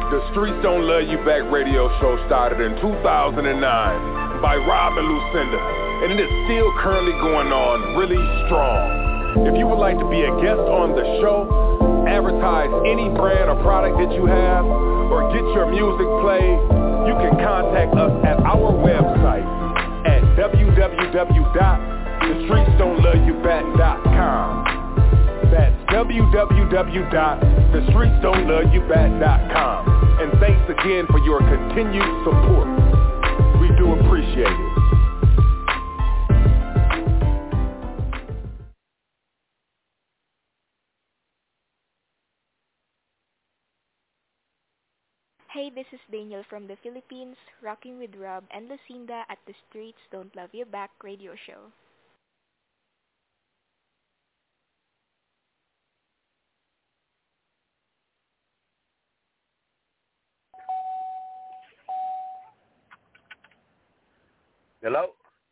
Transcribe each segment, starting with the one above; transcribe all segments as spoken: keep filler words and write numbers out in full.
The Streets Don't Love You Back radio show started in two thousand nine by Rob and Lucinda, and it is still currently going on really strong. If you would like to be a guest on the show, advertise any brand or product that you have, or get your music played, you can contact us at our website at w w w dot the streets don't love you back dot com. That's w w w dot the streets don't love you back dot com. And thanks again for your continued support. We do appreciate it. Hey, this is Daniel from the Philippines, rocking with Rob and Lucinda at the Streets Don't Love You Back radio show. Hello?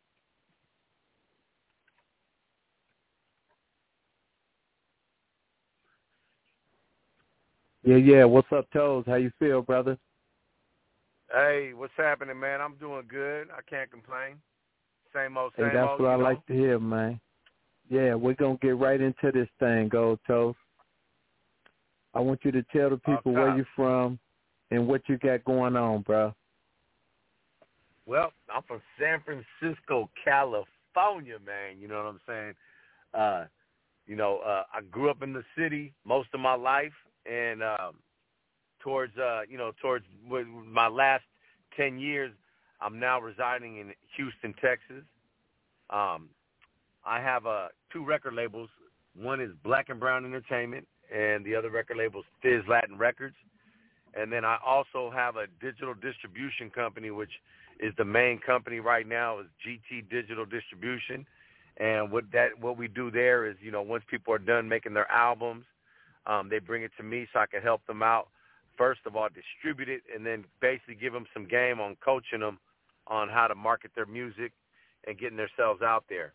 Yeah, yeah. What's up, Toes? How you feel, brother? Hey, what's happening, man? I'm doing good. I can't complain. Same old, same hey, that's old. what I know? like to hear, man. Yeah, we're going to get right into this thing, Gold Toes. I want you to tell the people where you're from and what you got going on, bro. Well, I'm from San Francisco, California, man. You know what I'm saying? Uh, you know, uh, I grew up in the city most of my life, and um, towards, uh, you know, towards my last ten years, I'm now residing in Houston, Texas. Um, I have uh, two record labels. One is Black and Brown Entertainment, and the other record label is Fizz Latin Records. And then I also have a digital distribution company, which is the main company right now, is G T Digital Distribution. And what that what we do there is, you know, once people are done making their albums, um, they bring it to me so I can help them out. First of all, distribute it, and then basically give them some game on coaching them on how to market their music and getting themselves out there.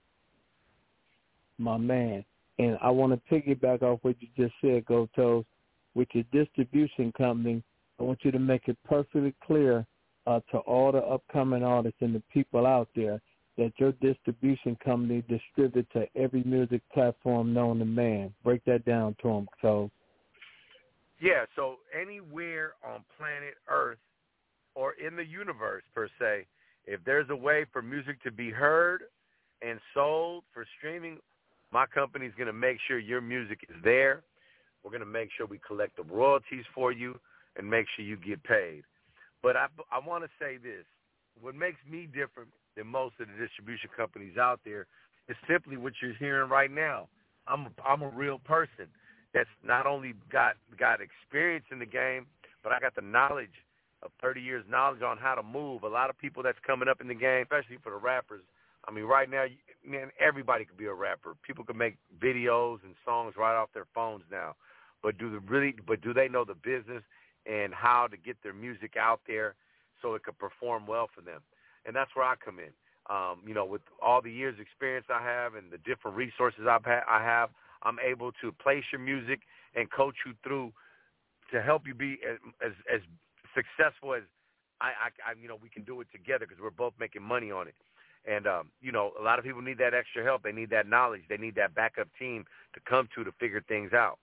My man. And I want to piggyback off what you just said, Go Toes. With your distribution company, I want you to make it perfectly clear uh, to all the upcoming artists and the people out there that your distribution company distributes to every music platform known to man. Break that down to them, Toes. Yeah, so anywhere on planet Earth or in the universe, per se, if there's a way for music to be heard and sold for streaming, my company's going to make sure your music is there. We're going to make sure we collect the royalties for you and make sure you get paid. But I, I want to say this. What makes me different than most of the distribution companies out there is simply what you're hearing right now. I'm a, I'm a real person that's not only got, got experience in the game, but I got the knowledge of thirty years knowledge on how to move. A lot of people that's coming up in the game, especially for the rappers, I mean, right now, man, everybody could be a rapper. People can make videos and songs right off their phones now. But do they really? But do they know the business and how to get their music out there so it could perform well for them? And that's where I come in. Um, you know, with all the years' experience I have and the different resources I've ha- I have, I'm able to place your music and coach you through to help you be as as, as successful as I, I, I. You know, we can do it together because we're both making money on it. And, um, you know, a lot of people need that extra help. They need that knowledge. They need that backup team to come to to figure things out.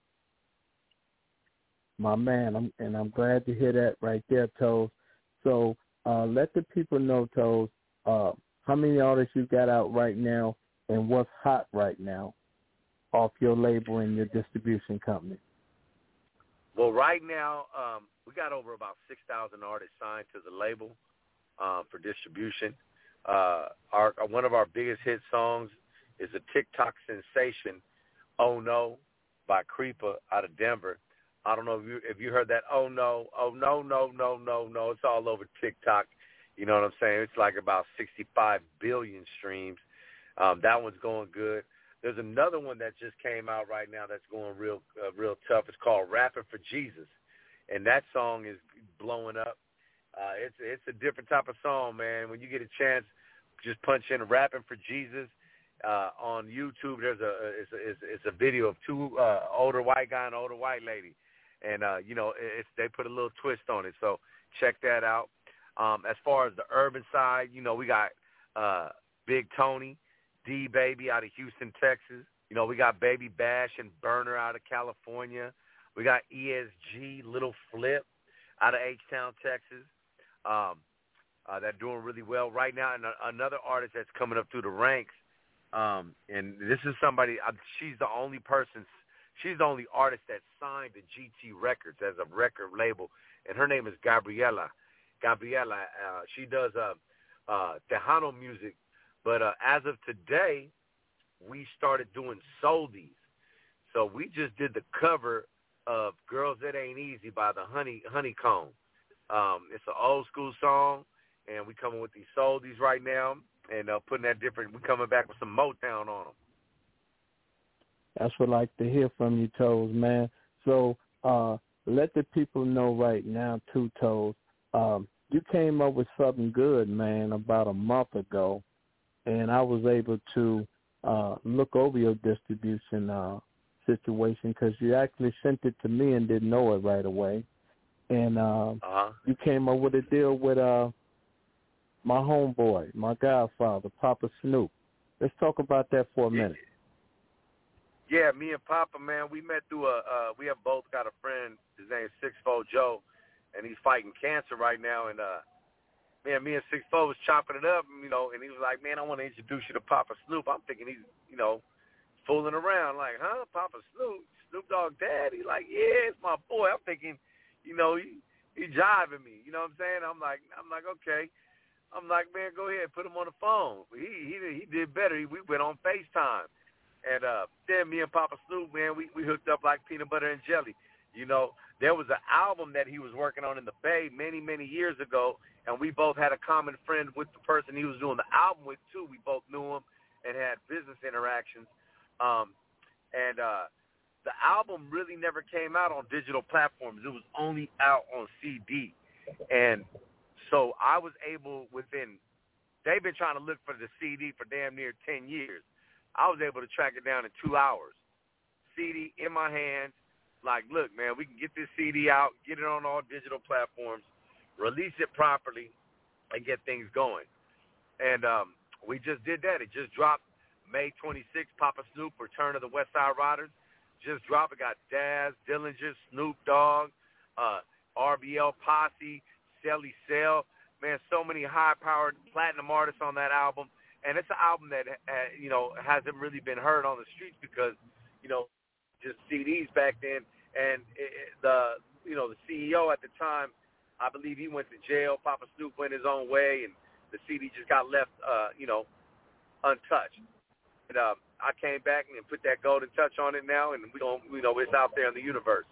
My man, I'm, and I'm glad to hear that right there, Toes. So uh, let the people know, Toes, uh, how many artists you got out right now and what's hot right now off your label and your distribution company. Well, right now, um, we got over about six thousand artists signed to the label uh, for distribution. Uh, our one of our biggest hit songs is a TikTok sensation, "Oh No" by Creeper out of Denver. I don't know if you if you heard that. Oh no, oh no, no, no, no, no. It's all over TikTok. You know what I'm saying? It's like about sixty-five billion streams. Um, that one's going good. There's another one that just came out right now that's going real, uh, real tough. It's called "Rapping for Jesus," and that song is blowing up. Uh, it's it's a different type of song, man. When you get a chance, just punch in "Rapping for Jesus" uh, on YouTube. There's a it's a, it's, it's a video of two uh, older white guy and older white lady, and uh, you know, it's, they put a little twist on it. So check that out. Um, as far as the urban side, you know, we got uh, Big Tony, D Baby out of Houston, Texas. You know, we got Baby Bash and Burner out of California. We got E S G, Little Flip out of H-Town, Texas. Um, uh, they're doing really well right now. And a- another artist that's coming up through the ranks, um, and this is somebody, uh, she's the only person, she's the only artist that signed to G T Records as a record label, and her name is Gabriela. Gabriela, uh, she does uh, uh, Tejano music, but uh, as of today, we started doing soldies. So we just did the cover of Girls That Ain't Easy by the Honey Honeycomb. Um, it's an old school song, and we coming with these soldies right now, and uh, putting that different, we coming back with some Motown on them. That's what I like to hear from you, Toes, man. So uh, let the people know right now, too, Toes, um, you came up with something good, man, about a month ago, and I was able to uh, look over your distribution uh, situation because you actually sent it to me and didn't know it right away. And uh, uh-huh. you came up with a deal with uh, my homeboy, my godfather, Papa Snoop. Let's talk about that for a minute. Yeah, me and Papa, man, we met through a, uh, we have both got a friend, his name is Six Four Joe, and he's fighting cancer right now, and uh, man, me and Six Four was chopping it up, you know, and he was like, man, I want to introduce you to Papa Snoop. I'm thinking he's, you know, fooling around, like, huh, Papa Snoop, Snoop Dogg Dad? He's like, yeah, it's my boy. I'm thinking, you know, he, he jiving me, you know what I'm saying? I'm like, I'm like, okay. I'm like, man, go ahead, put him on the phone. He he he did better. He, we went on FaceTime. And uh, then me and Papa Snoop, man, we, we hooked up like peanut butter and jelly. You know, there was an album that he was working on in the Bay many, many years ago, and we both had a common friend with the person he was doing the album with, too. We both knew him and had business interactions. Um, and uh, the album really never came out on digital platforms. It was only out on C D. And so I was able within – they've been trying to look for the C D for damn near ten years. I was able to track it down in two hours. C D in my hands. Like, look, man, we can get this C D out, get it on all digital platforms, release it properly, and get things going. And um, we just did that. It just dropped May twenty-sixth, Papa Snoop, Return of the West Side Riders. Just dropped. It got Daz, Dillinger, Snoop Dogg, uh, R B L Posse, Selly Cell. Man, so many high-powered platinum artists on that album. And it's an album that, uh, you know, hasn't really been heard on the streets because, you know, just C Ds back then. And it, it, the, you know, the C E O at the time, I believe he went to jail. Papa Snoop went his own way, and the C D just got left, uh, you know, untouched. And uh, I came back and put that golden touch on it now, and we don't, you know, it's out there in the universe.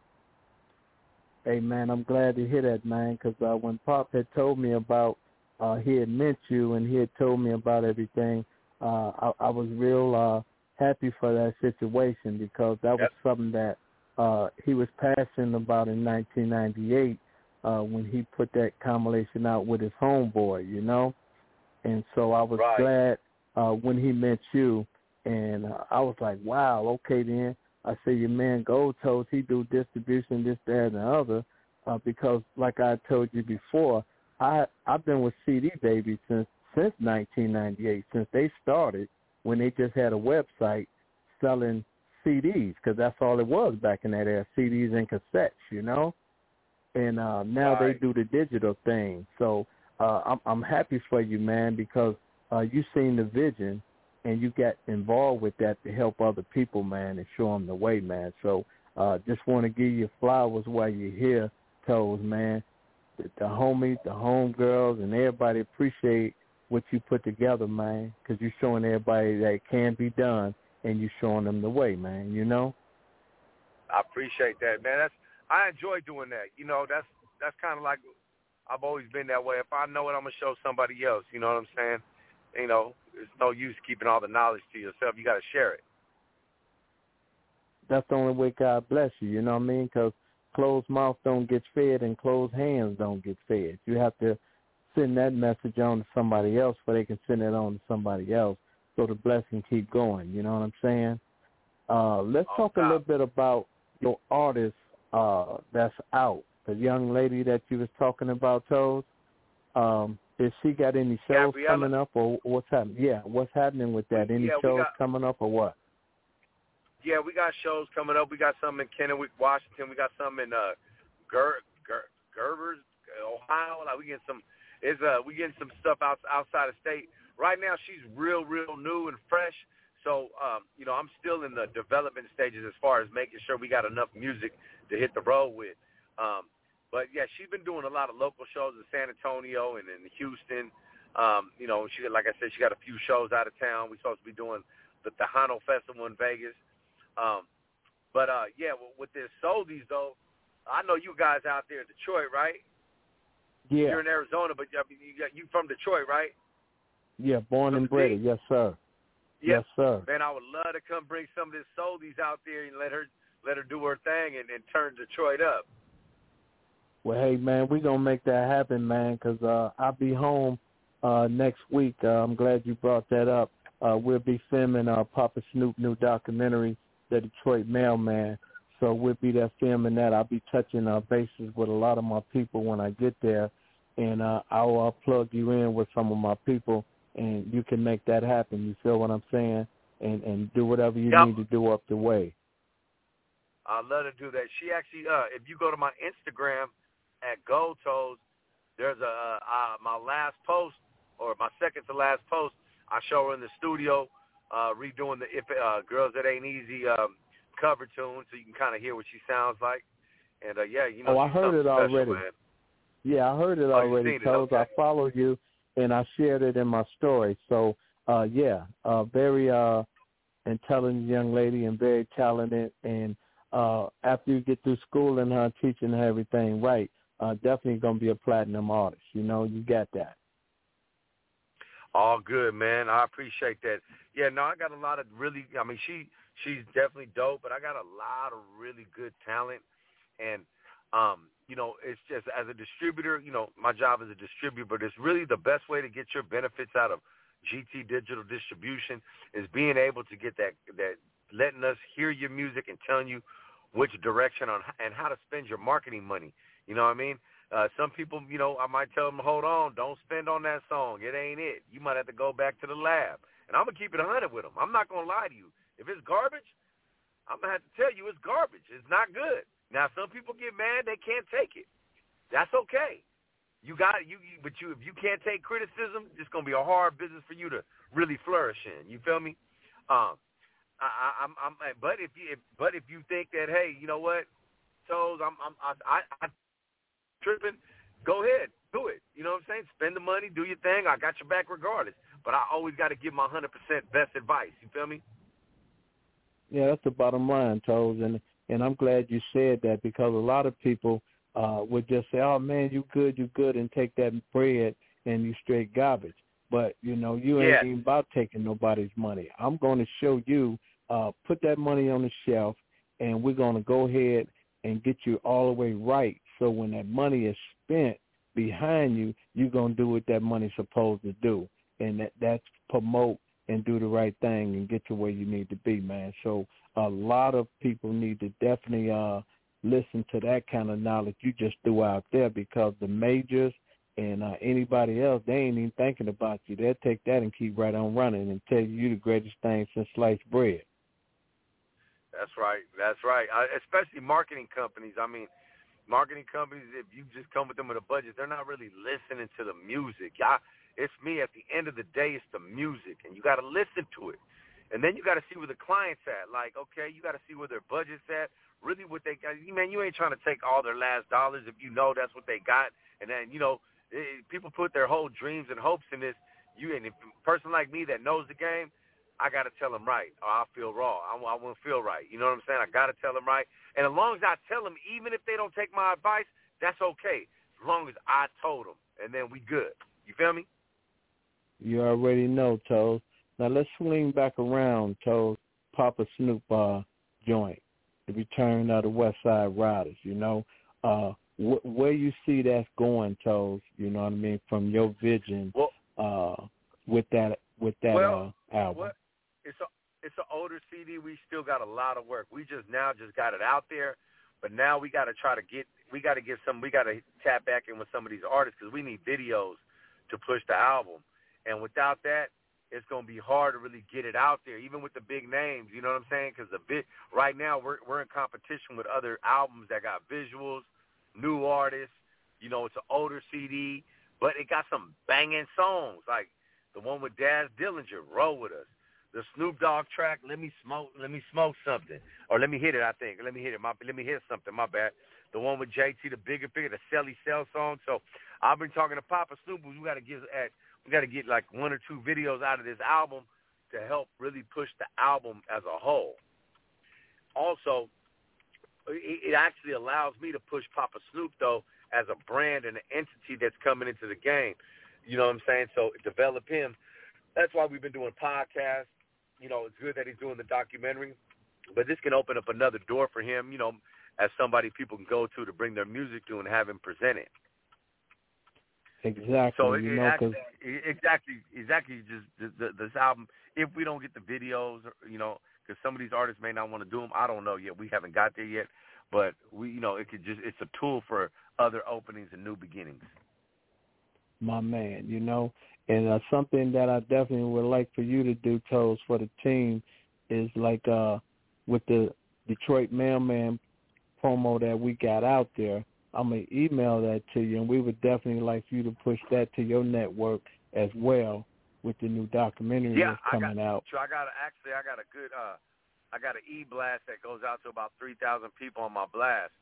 Hey, man, I'm glad to hear that, man, because uh, when Pop had told me about Uh, he had met you and he had told me about everything. Uh, I, I was real uh, happy for that situation because that was yep. something that uh, he was passionate about in nineteen ninety-eight uh, when he put that compilation out with his homeboy, you know. And so I was right. glad uh, when he met you, and uh, I was like, wow, okay then. I said, your man Gold Toast, he do distribution, this, that, and the other, uh, because like I told you before, I, I've been with C D Baby since since nineteen ninety-eight, since they started when they just had a website selling C Ds, because that's all it was back in that era, C Ds and cassettes, you know. And uh, now right. they do the digital thing. So uh, I'm, I'm happy for you, man, because uh, you seen the vision and you got involved with that to help other people, man, and show them the way, man. So uh, just want to give you flowers while you're here, Toes, man. The, the homies, the homegirls, and everybody appreciate what you put together, man, because you're showing everybody that it can be done, and you're showing them the way, man, you know? I appreciate that, man. That's I enjoy doing that. You know, that's that's kind of like I've always been that way. If I know it, I'm going to show somebody else, you know what I'm saying? You know, there's no use keeping all the knowledge to yourself. You got to share it. That's the only way God bless you, you know what I mean? Because closed mouth don't get fed and closed hands don't get fed. You have to send that message on to somebody else so they can send it on to somebody else so the blessing keep going. You know what I'm saying? Uh, let's talk a little bit about your artist uh, that's out. The young lady that you was talking about, Toes, um, has she got any shows Gabriella. coming up, or what's happening? Yeah, what's happening with that? Any yeah, shows got, coming up, or what? Yeah, we got shows coming up. We got some in Kennewick, Washington. We got some in uh, Ger- Ger- Gerbers, Ohio. Like we getting some, is uh, we getting some stuff out, outside of state. Right now, she's real, real new and fresh. So, um, you know, I'm still in the development stages as far as making sure we got enough music to hit the road with. Um, but yeah, she's been doing a lot of local shows in San Antonio and in Houston. Um, you know, she like I said, she got a few shows out of town. We're supposed to be doing the Tejano Festival in Vegas. Um, but, uh, yeah, with this Soldies, though, I know you guys out there in Detroit, right? Yeah. You're in Arizona, but you, you from Detroit, right? Yeah, born and bred. Yes, sir. Yep. Yes, sir. Man, I would love to come bring some of this Soldies out there and let her let her do her thing and, and turn Detroit up. Well, hey, man, we're going to make that happen, man, because uh, I'll be home uh, next week. Uh, I'm glad you brought that up. Uh, we'll be filming uh, Papa Snoop new documentary, The Detroit Mailman. So we'll be there filming that. I'll be touching uh, bases with a lot of my people when I get there, and uh, I'll uh, plug you in with some of my people, and you can make that happen. You feel what I'm saying? And and do whatever you yep. need to do up the way. I'd love to do that. She actually, uh, if you go to my Instagram at Gold Toes, there's a uh, uh, my last post or my second to last post. I show her in the studio uh, redoing the if uh, Girls That Ain't Easy um, cover tune, so you can kind of hear what she sounds like. And uh, yeah, you know, oh, I she's heard it special, already. Man. Yeah, I heard it oh, already, Toes. okay. I follow you, and I shared it in my story. So, uh, yeah, uh, very uh, intelligent young lady and very talented. And uh, after you get through school and her teaching her everything right, uh, definitely going to be a platinum artist. You know, you got that. All good, man. I appreciate that. Yeah, no, I got a lot of really, I mean, she she's definitely dope, but I got a lot of really good talent. And, um, you know, it's just as a distributor, you know, my job as a distributor, but it's really the best way to get your benefits out of G T Digital Distribution is being able to get that, that letting us hear your music and telling you which direction on and how to spend your marketing money. You know what I mean? Uh, some people, you know, I might tell them, hold on, don't spend on that song. It ain't it. You might have to go back to the lab. And I'm going to keep it one hundred with them. I'm not going to lie to you. If it's garbage, I'm going to have to tell you it's garbage. It's not good. Now, some people get mad. They can't take it. That's okay. You got it. You, you, but you, if you can't take criticism, it's going to be a hard business for you to really flourish in. You feel me? Um, I, I, I'm, I'm, but if you, if, but if you think that, hey, you know what, Toes, I'm, I'm, I, I, I tripping, go ahead, do it. You know what I'm saying? Spend the money, do your thing. I got your back regardless. But I always got to give my one hundred percent best advice. You feel me? Yeah, that's the bottom line, Toes. And and I'm glad you said that because a lot of people uh, would just say, oh, man, you good, you good, and take that bread and you straight garbage. But, you know, you ain't yeah. even about taking nobody's money. I'm going to show you, uh, put that money on the shelf, and we're going to go ahead and get you all the way right. So when that money is spent behind you, you're going to do what that money's supposed to do. And that, that's promote and do the right thing and get to where you need to be, man. So a lot of people need to definitely uh, listen to that kind of knowledge you just threw out there because the majors and uh, anybody else, they ain't even thinking about you. They'll take that and keep right on running and tell you you're the greatest thing since sliced bread. That's right. That's right. I, especially marketing companies. I mean, marketing companies, if you just come with them with a budget, they're not really listening to the music. I, it's me. At the end of the day, it's the music, and you got to listen to it. And then you got to see where the client's at. Like, okay, you got to see where their budget's at. Really what they got. Man, you ain't trying to take all their last dollars if you know that's what they got. And then, you know, it, people put their whole dreams and hopes in this. You and if a person like me that knows the game, I got to tell them right, or I'll feel wrong. I, I won't feel right. You know what I'm saying? I got to tell them right. And as long as I tell them, even if they don't take my advice, that's okay. As long as I told them, and then we good. You feel me? You already know, Toes. Now let's swing back around, Toes. Papa Snoop uh, joint, the return of the West Side Riders. You know, uh, wh- where you see that's going, Toes. You know what I mean? From your vision well, uh, with that with that well, uh, album. Well, it's a it's an older C D. We still got a lot of work. We just now just got it out there. But now we got to try to get, we got to get some, we got to tap back in with some of these artists because we need videos to push the album. And without that, it's going to be hard to really get it out there, even with the big names, you know what I'm saying? Because the bit, right now we're we're in competition with other albums that got visuals, new artists. You know, it's an older C D, but it got some banging songs, like the one with Daz Dillinger, Roll With Us. The Snoop Dogg track, Let Me Smoke, Let Me Smoke Something. Or Let Me Hit It, I think. Let Me hit it. My, let me hit something, my bad. The one with J T, the Bigger Figure, the Selly Cell song. So I've been talking to Papa Snoop, we got to give at we got to get like one or two videos out of this album to help really push the album as a whole. Also, it, it actually allows me to push Papa Snoop, though, as a brand and an entity that's coming into the game. You know what I'm saying? So develop him. That's why we've been doing podcasts. You know, it's good that he's doing the documentary, but this can open up another door for him, you know, as somebody people can go to to bring their music to and have him present it. Exactly. So it, you it know, actually, cause... exactly, exactly. Just the, the, this album. If we don't get the videos, you know, because some of these artists may not want to do them. I don't know yet. We haven't got there yet, but we, you know, it could just. It's a tool for other openings and new beginnings. My man, you know, and uh, something that I definitely would like for you to do, Toes, for the team is like uh, with the Detroit Mailman promo that we got out there. I'm going to email that to you, and we would definitely like for you to push that to your network as well with the new documentary yeah, that's coming I got, out. So I got a, actually, I got a good, uh, I got an e-blast that goes out to about three thousand people on my blast.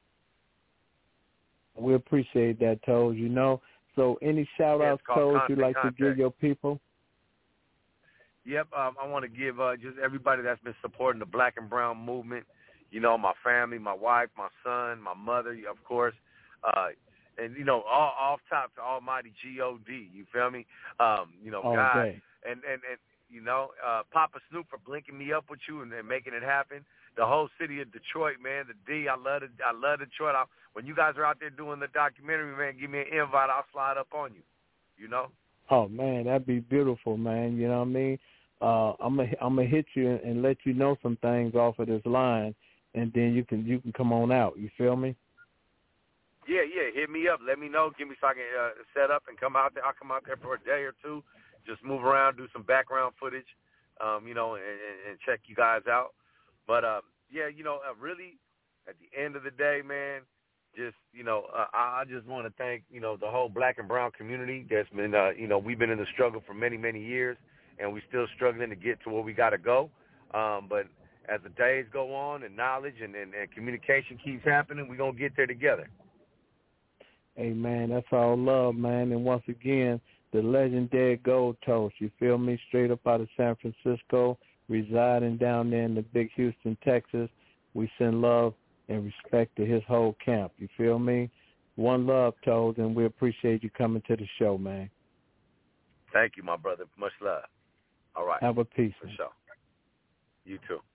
We appreciate that, Toes, you know. So any shout-outs, yeah, Toes, you'd like contact. to give your people? Yep, um, I want to give uh, just everybody that's been supporting the Black and Brown movement, you know, my family, my wife, my son, my mother, of course, uh, and, you know, all off top to almighty G O D, you feel me? Um, you know, all God, day. and, and, and, you know, uh, Papa Snoop for linking me up with you and, and making it happen. The whole city of Detroit, man, the D, I love it. I love Detroit. I, when you guys are out there doing the documentary, man, give me an invite. I'll slide up on you, you know? Oh, man, that'd be beautiful, man. You know what I mean? Uh, I'm gonna I'm gonna hit you and let you know some things off of this line, and then you can you can come on out. You feel me? Yeah, yeah. Hit me up. Let me know. Give me so I can uh, set up and come out there. I'll come out there for a day or two, just move around, do some background footage, um, you know, and, and, and check you guys out. But uh, yeah, you know, uh, really, at the end of the day, man, just you know, uh, I just want to thank you know the whole Black and Brown community. That's been uh, you know we've been in the struggle for many many years. And we're still struggling to get to where we got to go. Um, but as the days go on and knowledge and, and, and communication keeps happening, we're going to get there together. Hey, man, that's all love, man. And once again, the legendary Gold Toast, you feel me, straight up out of San Francisco, residing down there in the big Houston, Texas. We send love and respect to his whole camp, you feel me? One love, Toast, and we appreciate you coming to the show, man. Thank you, my brother. Much love. All right. Have a peace. For sure. You too.